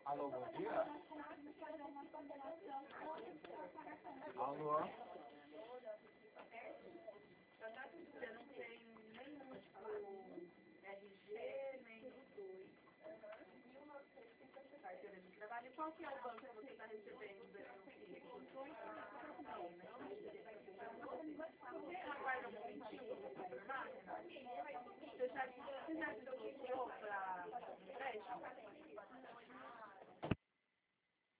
Alô, bom dia. Alô. Você não tem nenhum tipo RG, nem os dois. Carteira de trabalho. Qual que é o banco que você está recebendo?